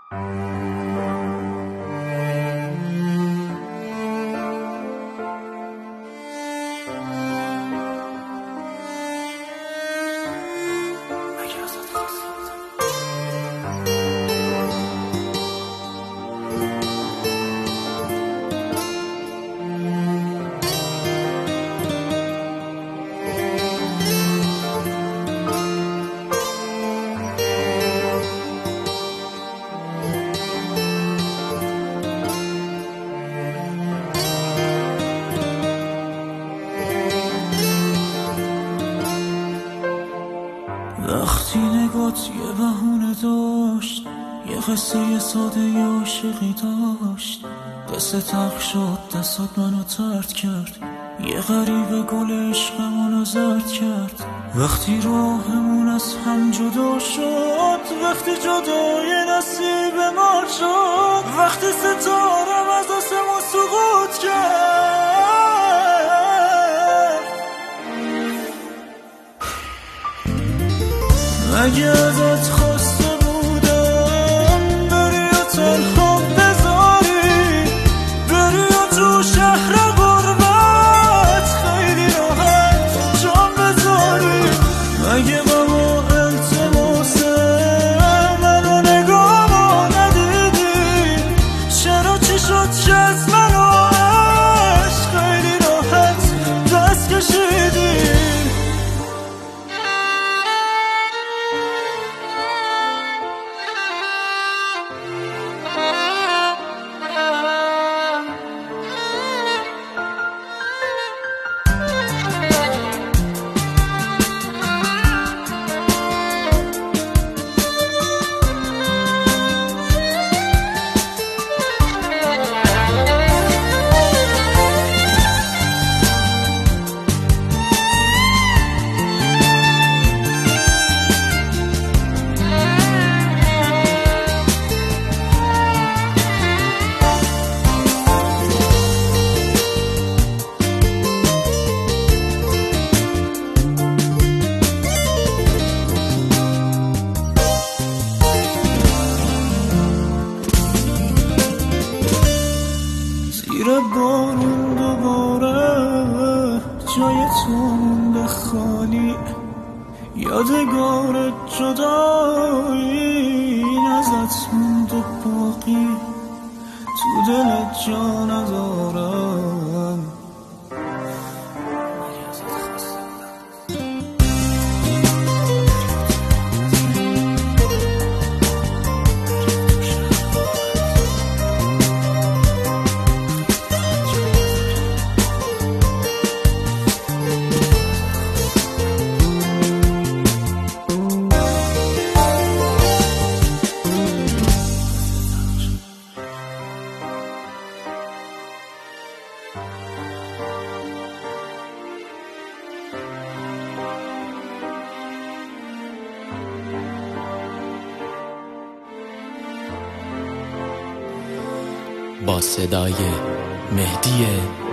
وقتی نگات یه بهونه داشت، یه قصه ساده یه عاشقی داشت، قصه تلخ شد دستات منو طرد کرد، یه غریبه گل عشقمونو زرد کرد. وقتی راهمون از هم جدا شد، وقتی جدای نصیب ما شد، وقتی ستارم از آسمون سقوط کرد. مگه ازت خواسته بودم بری و تنها بذاری، بری و تو شهر غربت خیلی راحت جان بذاری. مگه بابا التماس منو نگاه ندیدی؟ چرا چی شد که از منو عشق خیلی راحت دست کشیدی؟ زیر بارون دوباره جای تو مونده خالی، یادگار جدایی ازت مونده باقی، تو دلت جا ندارم. با صدای مهدی